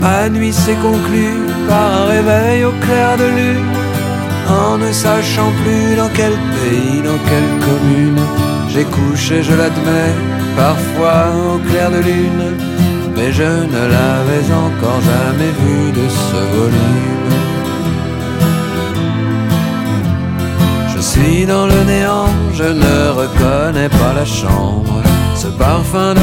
Ma nuit s'est conclue par un réveil au clair de lune, en ne sachant plus dans quel pays, dans quelle commune. J'ai couché, je l'admets, parfois au clair de lune, mais je ne l'avais encore jamais vu de ce volume. Je suis dans le néant, je ne reconnais pas la chambre, ce parfum de